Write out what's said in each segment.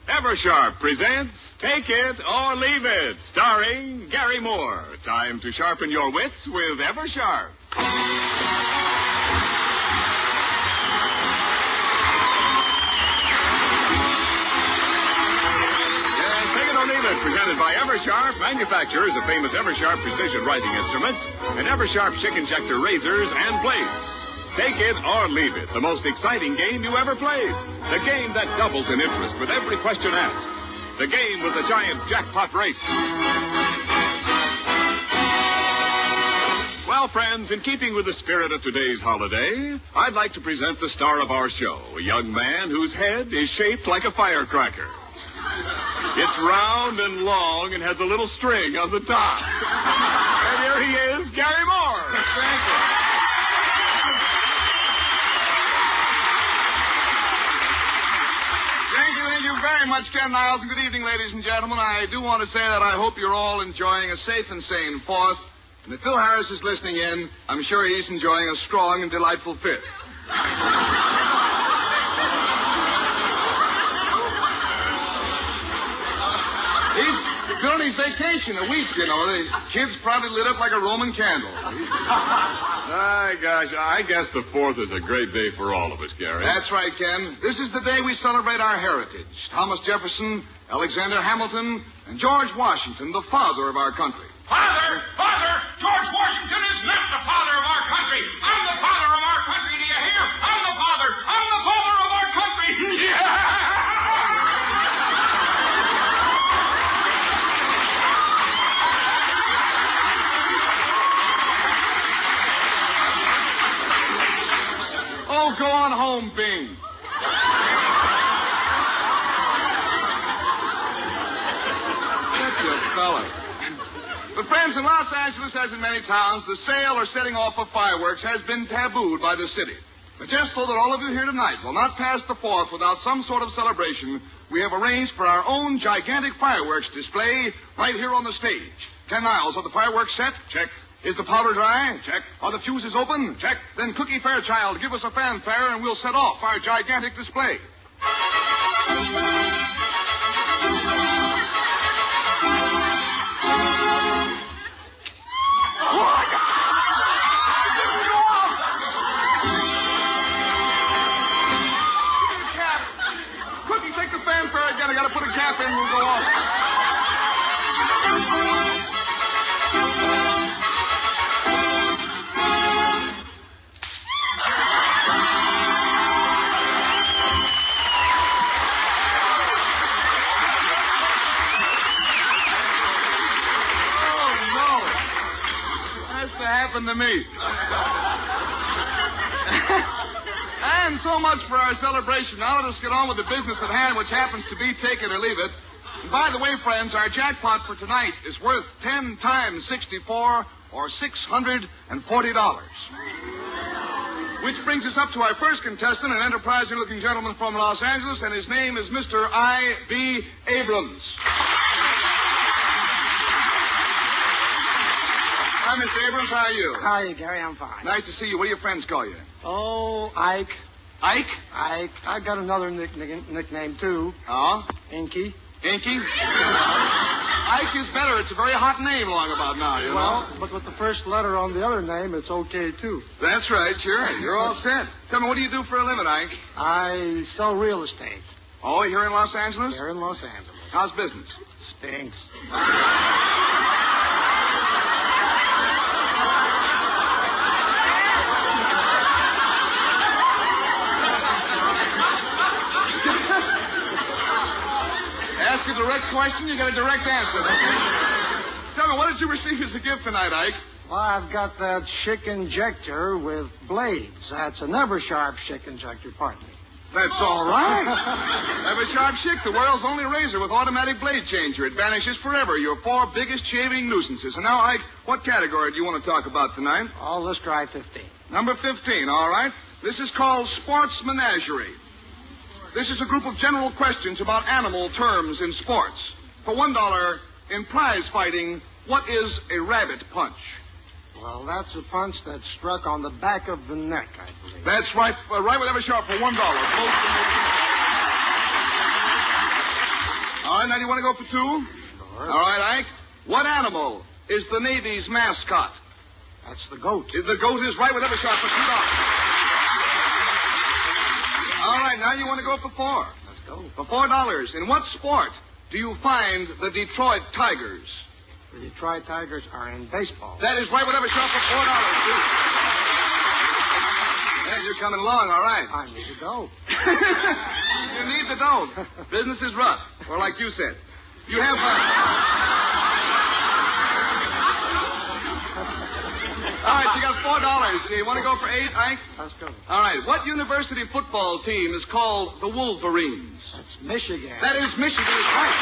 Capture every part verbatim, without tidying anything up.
Eversharp presents Take It or Leave It, starring Gary Moore. Time to sharpen your wits with Eversharp. Yeah, Take It or Leave It, presented by Eversharp, manufacturers of famous Eversharp precision writing instruments and Eversharp chick injector razors and blades. Take it or leave it, the most exciting game you ever played. The game that doubles in interest with every question asked. The game with the giant jackpot race. Well, friends, in keeping with the spirit of today's holiday, I'd like to present the star of our show, a young man whose head is shaped like a firecracker. It's round and long and has a little string on the top. And here he is, Gary Moore. Thank you. Thank you very much, Ken Niles, and good evening, ladies and gentlemen. I do want to say that I hope you're all enjoying a safe and sane fourth. And if Phil Harris is listening in, I'm sure he's enjoying a strong and delightful fifth. He's doing his vacation a week, you know. The kid's probably lit up like a Roman candle. My gosh, I guess the fourth is a great day for all of us, Gary. That's right, Ken. This is the day we celebrate our heritage. Thomas Jefferson, Alexander Hamilton, and George Washington, the father of our country. Father! Father! George Washington is not the father of our country. I'm the father of our country, do you hear? I'm the father. I'm the father of our country. Yeah! Oh, go on home, Bing. That's your fella. But, friends, in Los Angeles, as in many towns, the sale or setting off of fireworks has been tabooed by the city. But just so that all of you here tonight will not pass the fourth without some sort of celebration, we have arranged for our own gigantic fireworks display right here on the stage. Ken Niles, are the fireworks set? Check. Is the powder dry? Check. Are the fuses open? Check. Then Cookie Fairchild, give us a fanfare and we'll set off our gigantic display. Cap. Cookie, take the fanfare again. I gotta put a cap in and we'll go off. To me. And so much for our celebration. Now let us get on with the business at hand, which happens to be take it or leave it. And by the way, friends, our jackpot for tonight is worth ten times sixty-four, or six hundred forty dollars. Which brings us up to our first contestant, an enterprising-looking gentleman from Los Angeles, and his name is Mister I B Abrams. Hi, Mister Abrams. How are you? How are you, Gary? I'm fine. Nice to see you. What do your friends call you? Oh, Ike. Ike? Ike. I got another nick- nick- nickname, too. Oh? Inky. Inky? Ike is better. It's a very hot name long about now, you well, know. but with the first letter on the other name, it's okay, too. That's right, sure. You're all set. Tell me, what do you do for a living, Ike? I sell real estate. Oh, here in Los Angeles? Here in Los Angeles. How's business? Stinks. Ask a direct question, you get a direct answer. Tell me, what did you receive as a gift tonight, Ike? Well, I've got that chick injector with blades. That's an Eversharp chick injector, pardon me. That's all right. Eversharp Chick, the world's only razor with automatic blade changer. It vanishes forever your four biggest shaving nuisances. And now, Ike, what category do you want to talk about tonight? Oh, let's try fifteen. Number fifteen, all right. This is called Sports Menagerie. This is a group of general questions about animal terms in sports. For one dollar, in prize fighting, what is a rabbit punch? Well, that's a punch that's struck on the back of the neck, I believe. That's right. Uh, right with Eversharp for one dollar. right, now you want to go for two? Sure. All right, Ike. What animal is the Navy's mascot? That's the goat. The goat is right with Eversharp for two dollars. All right, now you want to go for four. Let's go. For four dollars. In what sport do you find the Detroit Tigers? The Detroit Tigers are in baseball. That is right with Eversharp for four dollars, too. Yeah, you're coming along, all right. I need to go. You need the dough. Business is rough, or like you said. You have... Uh... All right, you got four dollars. You want to go for eight, Ike? Let's go. All right, what university football team is called the Wolverines? That's Michigan. That is Michigan, is right.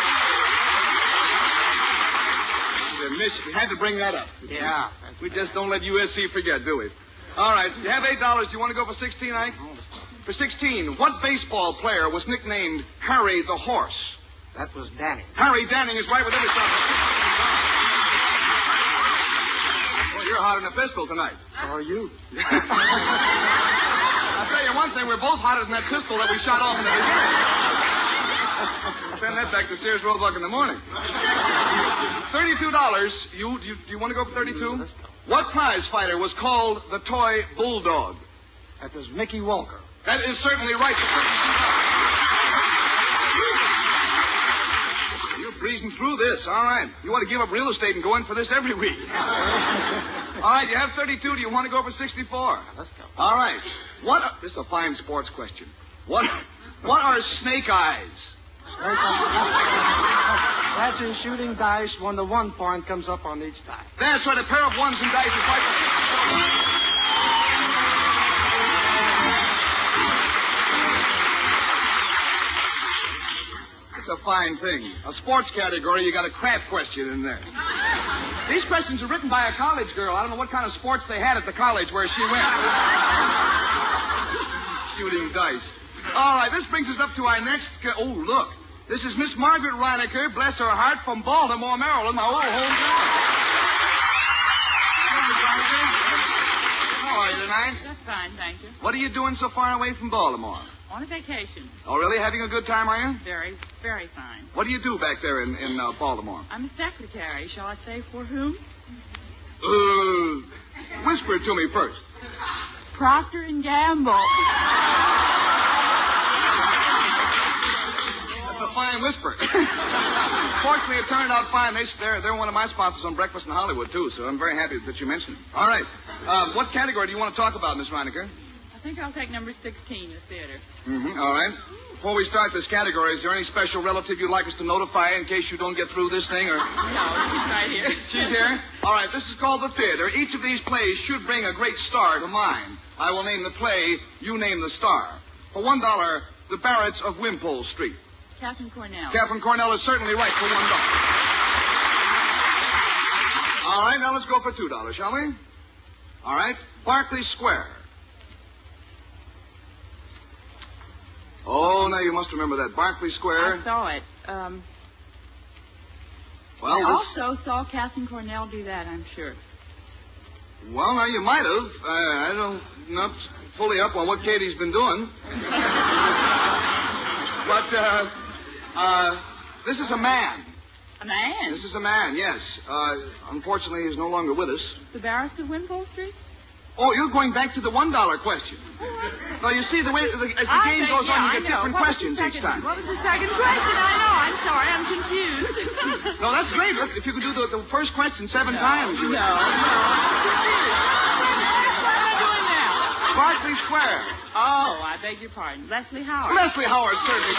Michigan. Had to bring that up. Yeah. We just don't let U S C forget, do we? All right, you have eight dollars. Do you want to go for sixteen, Ike? For sixteen, what baseball player was nicknamed Harry the Horse? That was Danny. Harry Danning is right with every shot. Well, you're hotter than a pistol tonight. So are you. I'll tell you one thing, we're both hotter than that pistol that we shot off in the beginning. Send that back to Sears Roebuck in the morning. Thirty-two dollars. You, you, do you want to go for thirty-two? What prize fighter was called the toy bulldog? That was Mickey Walker. That is certainly right. For thirty-two dollars. You're breezing through this. All right. You want to give up real estate and go in for this every week. All right, you have thirty-two. Do you want to go for sixty-four? Let's go. All right. What? Are, this is a fine sports question. What? What are snake eyes? Snake eyes. That's in shooting dice when the one point comes up on each die. That's right. A pair of ones and dice is right. It's a fine thing. A sports category, you got a crap question in there. These questions are written by a college girl. I don't know what kind of sports they had at the college where she went. Shooting dice. All right, this brings us up to our next... Ca- oh, look. This is Miss Margaret Reinecker, bless her heart, from Baltimore, Maryland, my old hometown. How are you tonight? Just fine, thank you. What are you doing so far away from Baltimore? On a vacation. Oh, really? Having a good time, are you? Very, very fine. What do you do back there in, in uh, Baltimore? I'm a secretary. Shall I say for whom? Uh, whisper it to me first. Procter and Gamble. That's a fine whisper. Fortunately, it turned out fine. They, they're, they're one of my sponsors on Breakfast in Hollywood, too, so I'm very happy that you mentioned it. All right. Uh, what category do you want to talk about, Miss Reinecker? I think I'll take number sixteen, the theater. Mm-hmm. All right. Before we start this category, is there any special relative you'd like us to notify in case you don't get through this thing? Or No, she's right here. She's here? All right, this is called the theater. Each of these plays should bring a great star to mind. I will name the play, you name the star. For one dollar, The Barretts of Wimpole Street. Catherine Cornell. Catherine Cornell is certainly right for one dollar. All right, now let's go for two dollars, shall we? All right, Berkeley Square. Oh, now you must remember that. Berkeley Square. I saw it. Um, Well, I this... also saw Catherine Cornell do that, I'm sure. Well, now you might have. Uh, I don't, not fully up on what Katie's been doing. But, uh, uh, this is a man. A man? This is a man, yes. Uh, unfortunately, he's no longer with us. The Barretts of Wimpole Street? Oh, you're going back to the one dollar question. Now, you see, the way, the, as the I game think- goes yeah, on, I you get know. different What was questions the each second- time. What was the second question? I know. I'm sorry. I'm confused. No, that's great. Look, if you could do the, the first question seven no, times. You No, no. I'm confused. What am I doing now? Berkeley Square. Oh, I beg your pardon. Leslie Howard. Leslie Howard, certainly.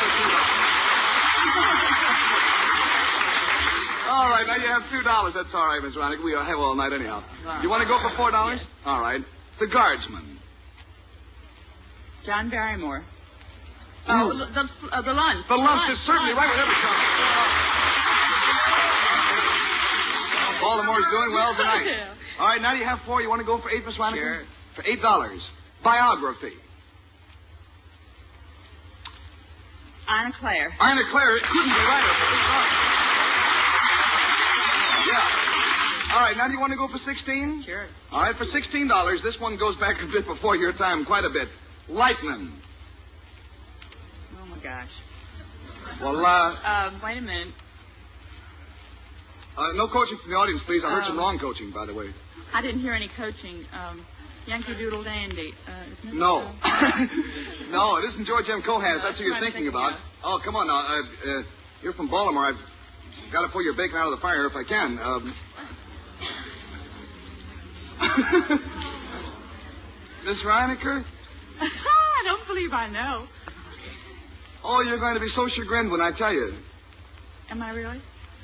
All right, now you have two dollars. That's all right, Miss Ronick. We have all night anyhow. Right. You want to go for four dollars? All right. The Guardsman. John Barrymore. Oh, the, the, uh, the lunch. The lunch is certainly right with every time. Baltimore's doing well tonight. Yeah. All right, now you have four. You want to go for eight, Miss Ronick? Sure. For eight dollars. Biography. Anna Claire. Anna Claire, it couldn't be right. Yeah. All right, now do you want to go for sixteen? Sure. All right, for sixteen dollars, this one goes back a bit before your time, quite a bit. Lightning. Oh, my gosh. Well, uh, Um, wait a minute. uh, no coaching from the audience, please. I heard Um, some wrong coaching, by the way. I didn't hear any coaching. Um, Yankee Doodle Dandy. Uh, isn't it? No. Uh, No, it isn't George M. Cohan, if No, that's who you're I'm trying to thinking think about. of- Oh, come on now. Uh, uh, you're from Baltimore. I've got to pull your bacon out of the fire if I can. Um... Miss Reinecker? I don't believe I know. Oh, you're going to be so chagrined when I tell you. Am I really?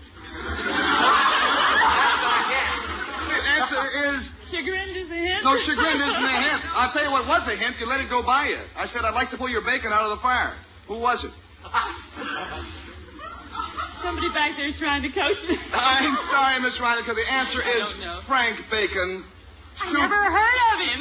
The answer is... Chagrined is a hint? No, chagrined isn't a hint. I'll tell you what was a hint. You let it go by you. I said I'd like to pull your bacon out of the fire. Who was it? Somebody back there is trying to coach me. I'm sorry, Miss Reinecker. The answer I is don't know. Frank Bacon. I never heard of him.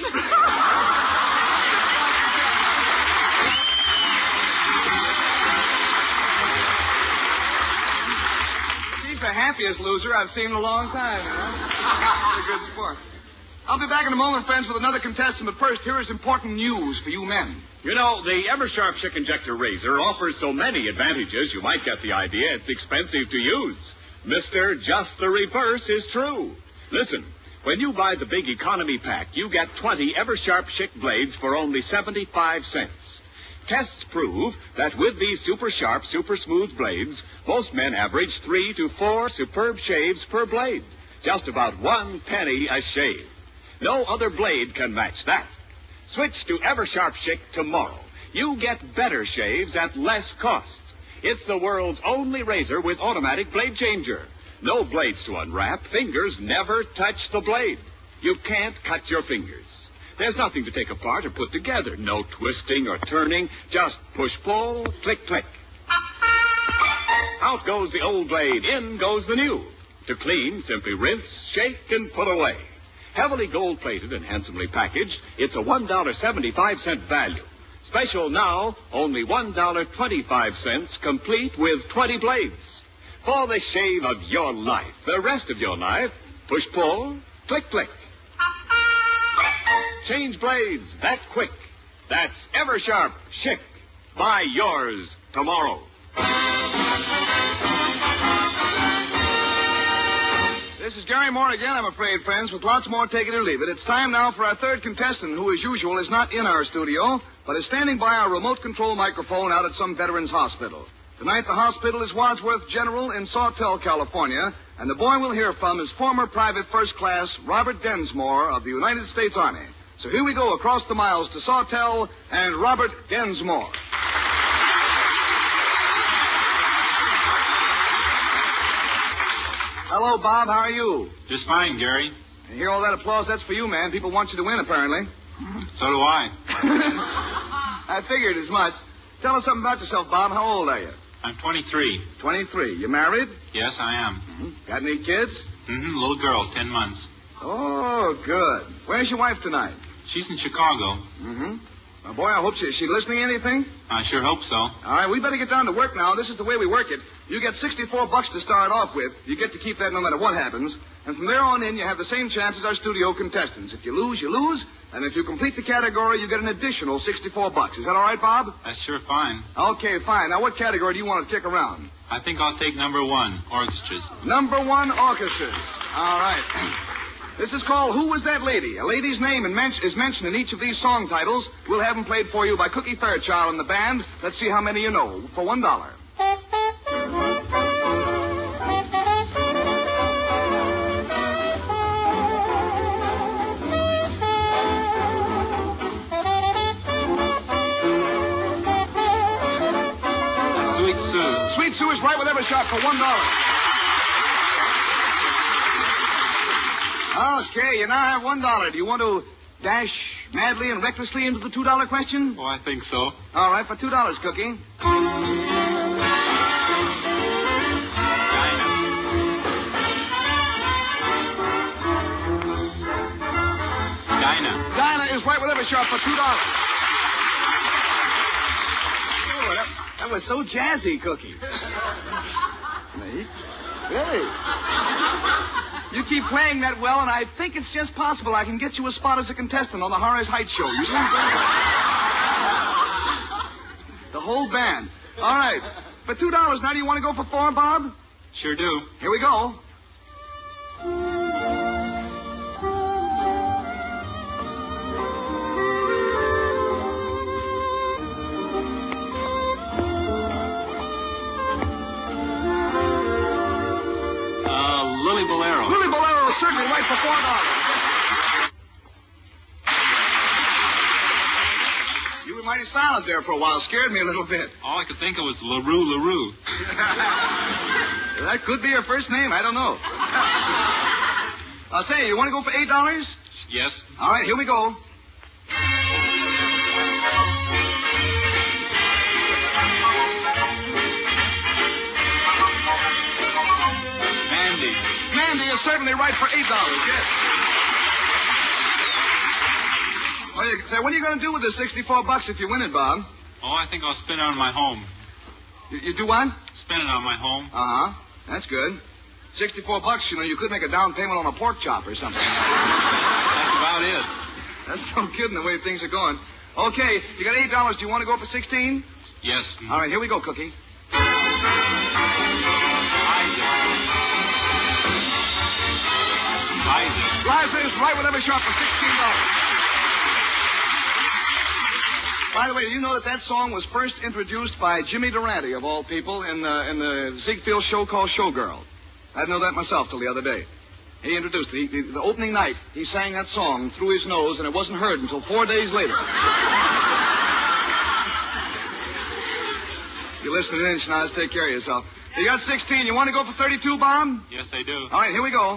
He's the happiest loser I've seen in a long time, you know. He's a good sport. I'll be back in a moment, friends, with another contestant, but first, here is important news for you men. You know, the Eversharp Chick Injector Razor offers so many advantages, you might get the idea it's expensive to use. Mister Just the reverse is true. Listen, when you buy the big economy pack, you get twenty Eversharp Chick blades for only seventy-five cents. Tests prove that with these super sharp, super smooth blades, most men average three to four superb shaves per blade. Just about one penny a shave. No other blade can match that. Switch to Eversharp Chick tomorrow. You get better shaves at less cost. It's the world's only razor with automatic blade changer. No blades to unwrap. Fingers never touch the blade. You can't cut your fingers. There's nothing to take apart or put together. No twisting or turning. Just push-pull, click-click. Out goes the old blade. In goes the new. To clean, simply rinse, shake, and put away. Heavily gold-plated and handsomely packaged, it's a one dollar and seventy-five cents value. Special now, only one dollar and twenty-five cents, complete with twenty blades. For the shave of your life, the rest of your life, push-pull, click-click. Change blades that quick. That's Eversharp Chick. Buy yours tomorrow. This is Gary Moore again, I'm afraid, friends, with lots more Take It or Leave It. It's time now for our third contestant, who, as usual, is not in our studio, but is standing by our remote control microphone out at some veterans hospital. Tonight, the hospital is Wadsworth General in Sawtell, California, and the boy we'll hear from is former Private First Class Robert Densmore of the United States Army. So here we go across the miles to Sawtell and Robert Densmore. Hello, Bob. How are you? Just fine, Gary. You hear all that applause? That's for you, man. People want you to win, apparently. So do I. I figured as much. Tell us something about yourself, Bob. How old are you? I'm twenty-three. twenty-three. You married? Yes, I am. Mm-hmm. Got any kids? Mm-hmm. Little girl, ten months. Oh, good. Where's your wife tonight? She's in Chicago. Mm-hmm. Well, boy, I hope she, is she listening to anything? I sure hope so. All right, we better get down to work now. This is the way we work it. You get sixty-four bucks to start off with. You get to keep that no matter what happens. And from there on in, you have the same chance as our studio contestants. If you lose, you lose. And if you complete the category, you get an additional sixty-four bucks. Is that all right, Bob? That's sure fine. Okay, fine. Now, what category do you want to kick around? I think I'll take number one, orchestras. Number one, orchestras. All right. This is called Who Was That Lady? A lady's name is mentioned in each of these song titles. We'll have them played for you by Cookie Fairchild and the band. Let's see how many you know for one dollar. Sweet Sue. Sweet Sue is right with every shot for one dollar. Okay, you now have one dollar. Do you want to dash madly and recklessly into the two dollar question? Oh, I think so. All right, for two dollars, Cookie. Dinah. Dinah is right with every shot for two dollars. Oh, that, that was so jazzy, Cookie. Me? Really? You keep playing that well, and I think it's just possible I can get you a spot as a contestant on the Horace Heights show. You see? The whole band. All right. But two dollars now. Do you want to go for four, Bob? Sure do. Here we go. Uh, Lily Bolero. Lily Bolero is certainly right for four dollars. You were mighty silent there for a while. Scared me a little bit. All I could think of was LaRue LaRue. That could be her first name. I don't know. I'll say, you want to go for eight dollars? Yes. All right, here we go. Mandy. Mandy is certainly right for eight dollars, yes. Well, you say, what are you going to do with the sixty-four bucks if you win it, Bob? Oh, I think I'll spend it on my home. You, you do what? Spend it on my home. Uh-huh. That's good. sixty-four bucks, you know, you could make a down payment on a pork chop or something. That's about it. That's no kidding the way things are going. Okay, you got eight dollars. Do you want to go for sixteen? Yes. All right, here we go, Cookie. Liza. Liza is right with every shot for sixteen dollars. By the way, do you know that that song was first introduced by Jimmy Durante, of all people, in the, in the Ziegfeld show called Showgirl? I didn't know that myself till the other day. He introduced it. He, the, the opening night, he sang that song through his nose, and it wasn't heard until four days later. You listen to this, now, take care of yourself. You got sixteen. You want to go for thirty-two, Bob? Yes, I do. All right, here we go.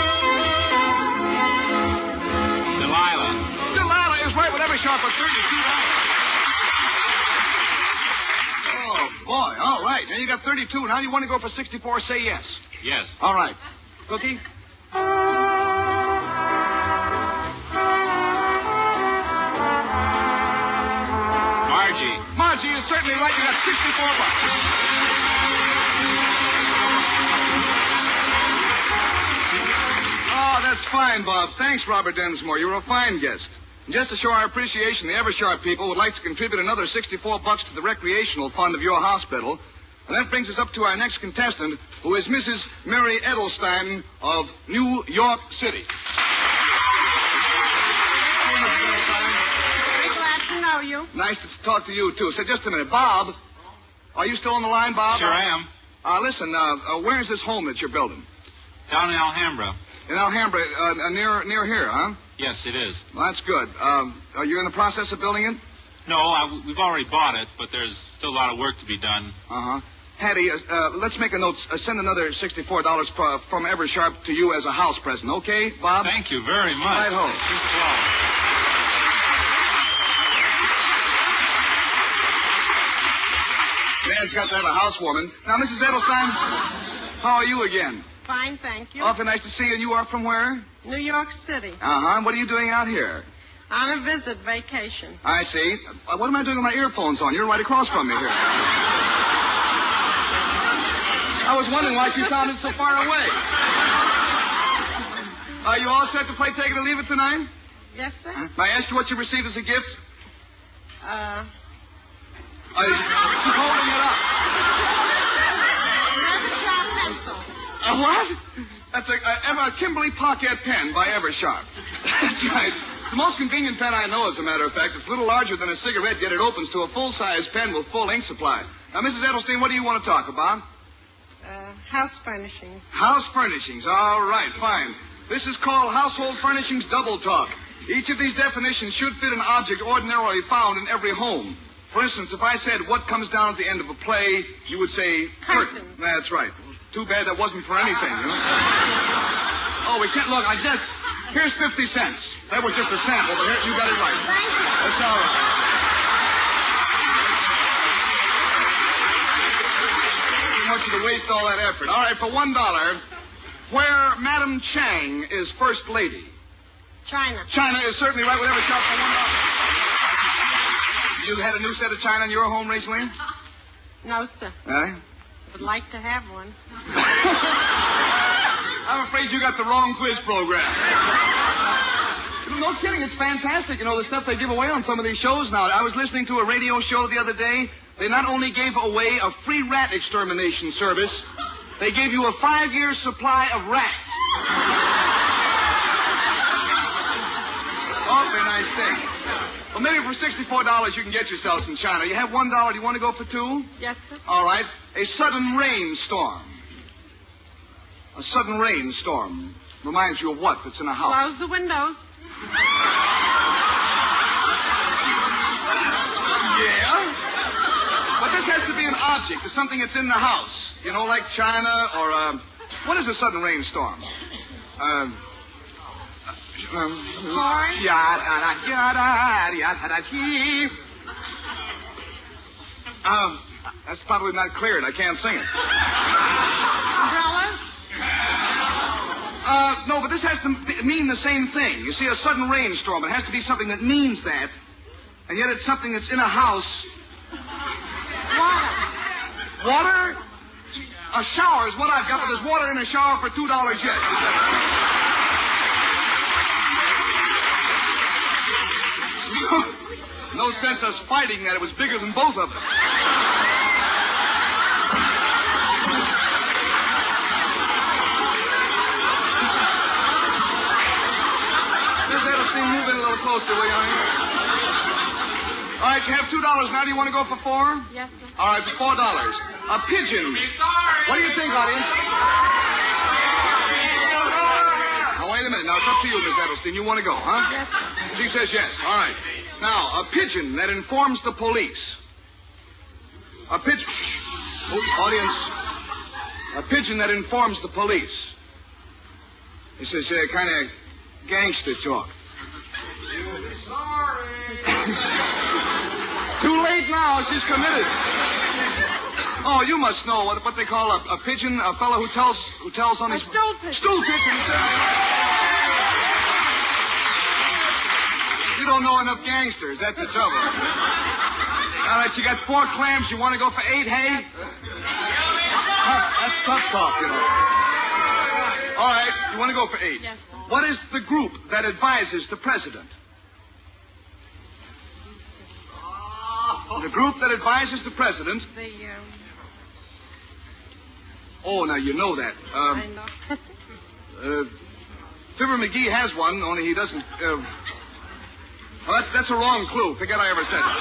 Delilah. Delilah is right with every shot for thirty-two dollars. Oh, boy. All right. Now you got thirty-two. Now you want to go for sixty-four, say yes. Yes. All right. Cookie? Margie. Margie is certainly right. You got sixty-four bucks. Oh, that's fine, Bob. Thanks, Robert Densmore. You were a fine guest. And just to show our appreciation, the Eversharp people would like to contribute another sixty-four bucks to the recreational fund of your hospital. And that brings us up to our next contestant, who is Missus Mary Edelstein of New York City. Very glad to know you. Nice to talk to you, too. Say, just a minute. Bob, are you still on the line, Bob? Sure I am. Uh, listen, uh, uh, where's this home that you're building? Down in Alhambra. In Alhambra, uh, uh, near near here, huh? Yes, it is. Well, that's good. Um, are you in the process of building it? No, I, we've already bought it, but there's still a lot of work to be done. Uh-huh. Hattie, uh, uh, let's make a note. Uh, send another sixty-four dollars for, from Eversharp to you as a house present, okay, Bob? Thank you very much. Right ho. Too slow. Dad's got to have a housewoman. Now, Missus Edelstein, how are you again? Fine, thank you. Awfully nice to see you. And you are from where? New York City. Uh-huh. What are you doing out here? On a visit vacation. I see. Uh, what am I doing with my earphones on? You're right across from me here. I was wondering why she sounded so far away. Are you all set to play Take It or Leave It tonight? Yes, sir. May I ask you what you received as a gift? Uh, Uh, she's holding it up. Eversharp pencil. A what? That's a, a, a Kimberly Pocket pen by Eversharp. That's right. It's the most convenient pen I know, as a matter of fact. It's a little larger than a cigarette, yet it opens to a full-size pen with full ink supply. Now, Missus Edelstein, what do you want to talk about? Uh, house furnishings. House furnishings. All right, fine. This is called Household Furnishings Double Talk. Each of these definitions should fit an object ordinarily found in every home. For instance, if I said, what comes down at the end of a play, you would say, curtain. Curtain. That's right. Too bad that wasn't for anything, you know? Oh, we can't look. I just... Here's fifty cents. That was just a sample, but here, you got it right. Thank you. That's all right. I didn't want you to waste all that effort. All right, for one dollar, where Madam Chang is first lady. China. China is certainly right with every shot for one dollar. You had a new set of china in your home recently? No, sir. Eh? Would like to have one. I'm afraid you got the wrong quiz program. No kidding, it's fantastic. You know, the stuff they give away on some of these shows now. I was listening to a radio show the other day. they not only gave away a free rat extermination service, they gave you a five-year supply of rats. Awfully nice thing. Well, maybe for sixty-four dollars you can get yourself some china. You have one dollar. Do you want to go for two? Yes, sir. All right. A sudden rainstorm. A sudden rainstorm reminds you of what that's in a house? Close the windows. Yeah. But this has to be an object. It's something that's in the house. You know, like china or, uh, what is a sudden rainstorm? Uh, um, Corn? Yada, yada, yada, yada, Um, that's probably not cleared. I can't sing it. Umbrellas? Uh, no, but this has to mean the same thing. You see, a sudden rainstorm. It has to be something that means that. And yet it's something that's in a house. Water. Water? A shower is what I've got, but there's water in a shower for two dollars yet. No sense us fighting that. It was bigger than both of us. Miss Edelstein, move in a little closer, will you, honey? All right, you have two dollars now. Do you want to go for four? Yes, sir. All right, for four dollars. A pigeon. What do you think, audience? Now, wait a minute. Now, it's up to you, Miss Edelstein. You want to go, huh? Yes, sir. She says yes. All right. Now, a pigeon that informs the police. A pigeon... Oh, audience. A pigeon that informs the police. This is uh, kind of gangster talk. Sorry. Too late now. She's committed. Oh, you must know what, what they call a, a pigeon, a fellow who tells who tells on A his... stool pigeon. Stool pigeon. You don't know enough gangsters. That's the trouble. All right, you got four clams. You want to go for eight, hey? Tough, that's tough talk, you know. All right, you want to go for eight. Yes, sir. What is the group that advises the president? The group that advises the president. The, um... Oh, now you know that. Um, I know. uh, Fibber McGee has one, only he doesn't... Uh, well, that, that's a wrong clue. Forget I ever said it.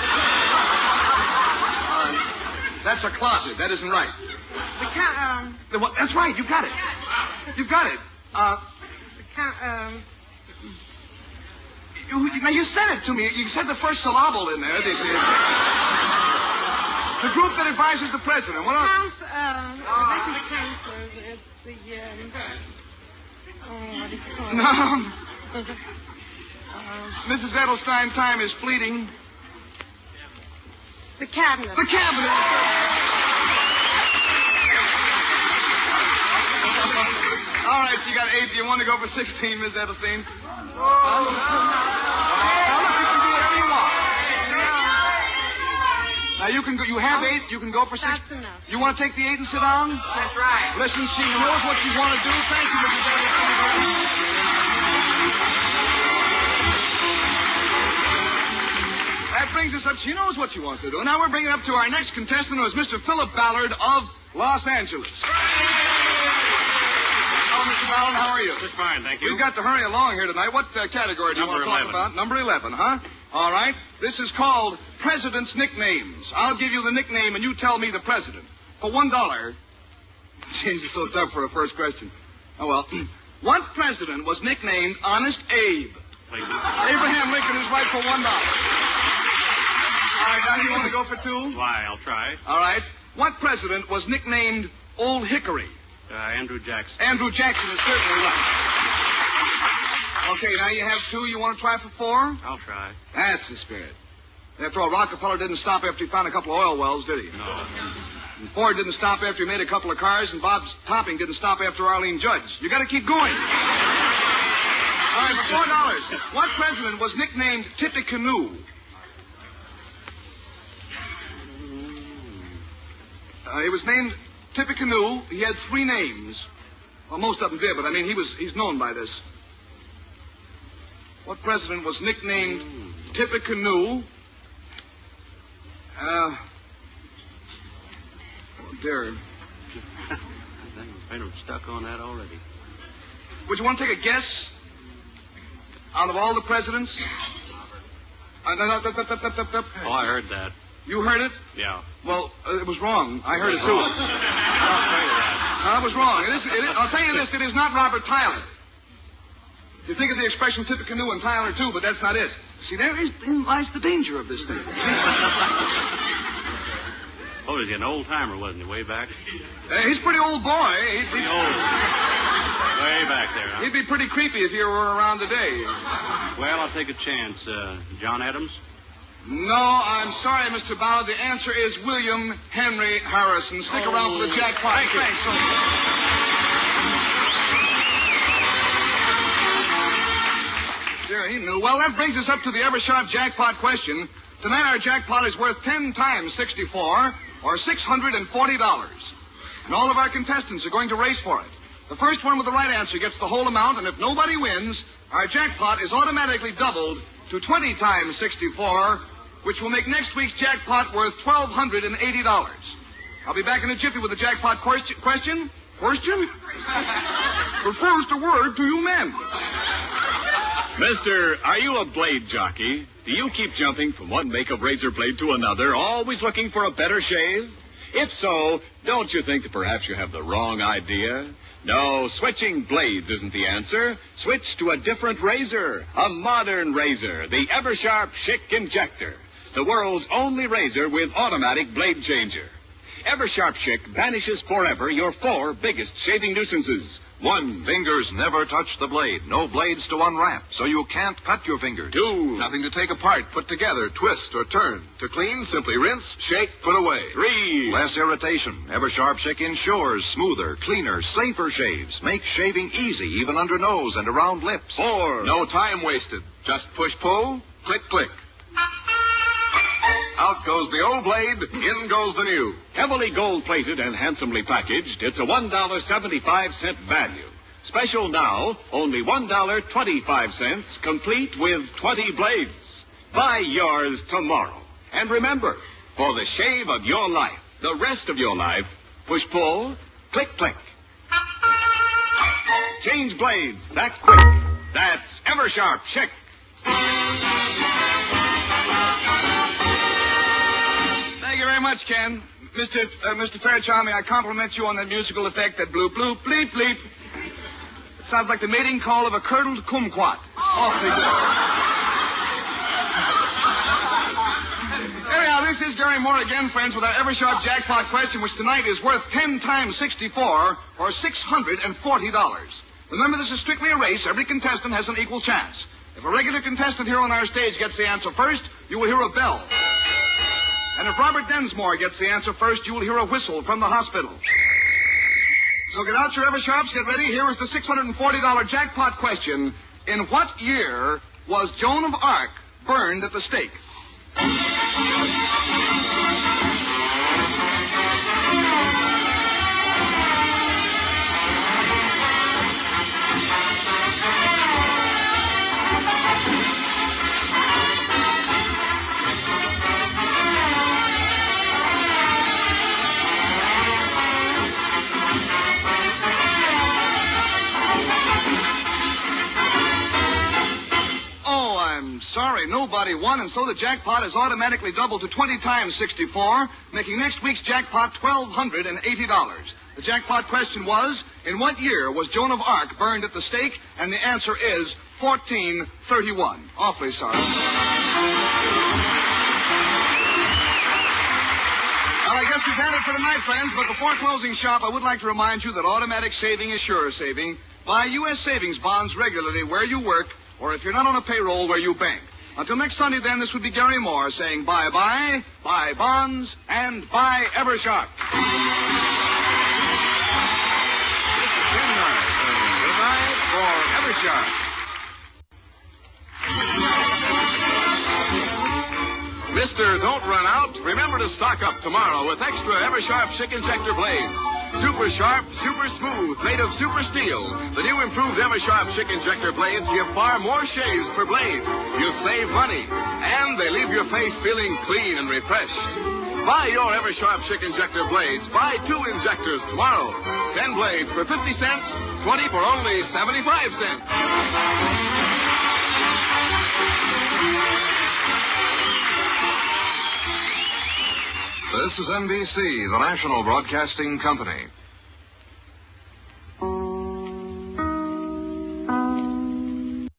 Uh, that's a closet. That isn't right. The count, um... The, what, that's right. You got it. You got it. Uh, The count, um... you, you, now, you said it to me. You said the first syllable in there. The, the, the group that advises the president. What else? Counts, um... Uh, the counselors. It's the, um... Oh, what do you call it? No. um, Missus Edelstein, time is fleeting. the cabinet. The cabinet. All right, you got eight. Do you want to go for sixteen, Miss Edelstein? Oh, now, look, you can do whatever you want. Now, you can go, you have eight. You can go for six. That's enough. You want to take the eight and sit down? That's right. Listen, she knows what you want to do. Thank you, Missus Edelstein. That brings us up. She knows what she wants to do. Now we're bringing up to our next contestant, who is Mister Philip Ballard of Los Angeles. Hello, Mister Ballard. How are you? Just fine, thank you. We've got to hurry along here tonight. What uh, category do you Number want to talk eleven. about? Number eleven, huh? All right. This is called President's Nicknames. I'll give you the nickname, and you tell me the president. For one dollar. Jeez, it's so tough for a first question. Oh, well. What president was nicknamed Honest Abe? Lincoln. Abraham Lincoln is right for one dollar. All right, now you want to go for two? Why, I'll try. All right. What president was nicknamed Old Hickory? Uh, Andrew Jackson. Andrew Jackson is certainly right. Okay, now you have two. You want to try for four? I'll try. That's the spirit. After all, Rockefeller didn't stop after he found a couple of oil wells, did he? No. And Ford didn't stop after he made a couple of cars, and Bob Topping didn't stop after Arlene Judge. You got to keep going. All right, for four dollars. What president was nicknamed Tippecanoe? Uh, he was named Tippecanoe. He had three names. Well, most of them did, but I mean, he was he's known by this. What president was nicknamed Tippecanoe? Uh, dear. I think we're kind of stuck on that already. Would you want to take a guess? Out of all the presidents? Uh, no, no, no, no, no, no, no. Oh, I heard that. You heard it? Yeah. Well, uh, it was wrong. I heard it too. I'll tell you that. I was wrong. It is, it is, I'll tell you this, it is not Robert Tyler. You think of the expression Tippecanoe and Tyler, too, but that's not it. See, there is, in lies the danger of this thing. Oh, was he an old-timer, wasn't he, way back? Uh, he's a pretty old boy. He'd be, Old. Way back there, huh? he'd be pretty creepy if he were around today. Well, I'll take a chance. Uh, John Adams? No, I'm sorry, Mister Ballard. The answer is William Henry Harrison. Stick Oh, around for the jackpot. thank you. Thanks. Sure, he knew. Well, that brings us up to the ever-sharp jackpot question. Tonight our jackpot is worth ten times sixty-four, or six hundred forty dollars. And all of our contestants are going to race for it. The first one with the right answer gets the whole amount, and if nobody wins, our jackpot is automatically doubled to twenty times sixty-four, which will make next week's jackpot worth one thousand two hundred eighty dollars. I'll be back in a jiffy with the jackpot question. Question? Question? But first, a word to you men. Mister, are you a blade jockey? Do you keep jumping from one make of razor blade to another, always looking for a better shave? If so, don't you think that perhaps you have the wrong idea? No, switching blades isn't the answer. Switch to a different razor, a modern razor, the Eversharp Schick Injector, the world's only razor with automatic blade changer. Eversharp Schick banishes forever your four biggest shaving nuisances. One, Fingers never touch the blade. No blades to unwrap, so you can't cut your fingers. two, Nothing to take apart, put together, twist, or turn. To clean, simply rinse, shake, put away. three, Less irritation. Eversharp Schick ensures smoother, cleaner, safer shaves. Makes shaving easy, even under nose and around lips. four, No time wasted. Just push-pull, click-click. Out goes the old blade, in goes the new. Heavily gold-plated and handsomely packaged, it's a one dollar and seventy-five cents value. Special now, only one dollar and twenty-five cents, complete with twenty blades. Buy yours tomorrow. And remember, for the shave of your life, the rest of your life, push-pull, click-click. Change blades that quick. That's Eversharp Schick. Thank you very much, Ken. Mister Uh, Mister Fairchild, may I compliment you on that musical effect, that bloop, bloop, bleep, bleep. It sounds like the mating call of a curdled kumquat. Awfully good. Anyhow, this is Gary Moore again, friends, with our Eversharp jackpot question, which tonight is worth ten times sixty-four, or six hundred forty dollars. Remember, this is strictly a race. Every contestant has an equal chance. If a regular contestant here on our stage gets the answer first, you will hear a bell. And if Robert Densmore gets the answer first, you will hear a whistle from the hospital. So get out your Eversharps, get ready. Here is the six hundred forty dollars jackpot question. In what year was Joan of Arc burned at the stake? Sorry, nobody won, and so the jackpot is automatically doubled to twenty times sixty-four, making next week's jackpot one thousand two hundred eighty dollars. The jackpot question was, in what year was Joan of Arc burned at the stake? And the answer is fourteen thirty-one. Awfully sorry. Well, I guess we've had it for tonight, friends, but before closing shop, I would like to remind you that automatic saving is sure saving. Buy U S savings bonds regularly where you work, or if you're not on a payroll, where you bank. Until next Sunday, then, this would be Gary Moore saying bye-bye, buy bonds, and buy Eversharp. Good night. Good night for Eversharp. Mister, don't run out. Remember to stock up tomorrow with extra Eversharp Schick Injector blades. Super sharp, super smooth, made of super steel. The new improved Eversharp Schick Injector blades give far more shaves per blade. You save money, and they leave your face feeling clean and refreshed. Buy your Eversharp Schick Injector blades. Buy two injectors tomorrow. Ten blades for fifty cents, twenty for only seventy-five cents. This is N B C, the national broadcasting company.